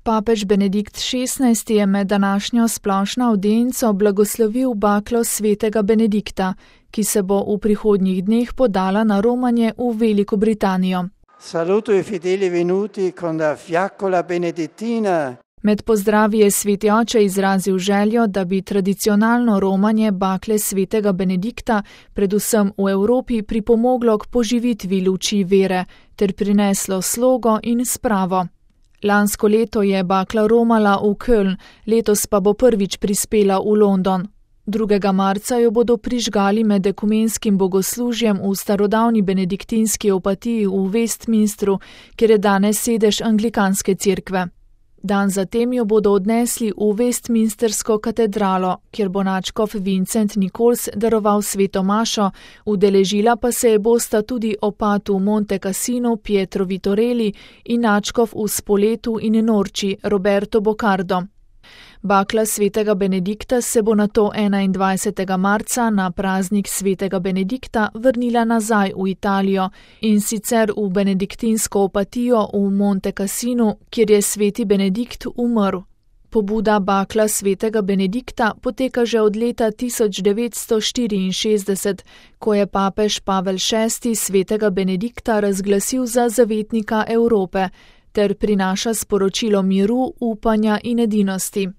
Papež Benedikt XVI je med današnjo splošno avdienco blagoslovil baklo svetega Benedikta, ki se bo v prihodnjih dneh podala na romanje v Veliko Britanijo. Saluto i fedeli venuti con la fiaccola benedettina. Med pozdravi je sveti oče izrazil željo, da bi tradicionalno romanje bakle svetega Benedikta predvsem v Evropi pripomoglo k poživitvi luči vere ter prineslo slogo in spravo. Lansko leto je bakla romala v Köln, letos pa bo prvič prispela v London. 2. marca jo bodo prižgali med ekumenskim bogoslužjem v starodavni benediktinski opatiji v Westminstru, kjer je danes sedež anglikanske cerkve. Dan zatem jo bodo odnesli v Westminstersko katedralo, kjer bo nadškof Vincent Nichols daroval sveto mašo, udeležila pa se je bosta tudi opat v Monte Cassino Pietro Vitorelli in nadškof v Spoletu in Norči Roberto Boccardo. Bakla svetega Benedikta se bo nato 21. marca na praznik svetega Benedikta vrnila nazaj v Italijo in sicer v benediktinsko opatijo v Monte Cassinu, kjer je sveti Benedikt umrl. Pobuda bakla svetega Benedikta poteka že od leta 1964, ko je papež Pavel VI svetega Benedikta razglasil za zavetnika Evrope ter prinaša sporočilo miru, upanja in edinosti.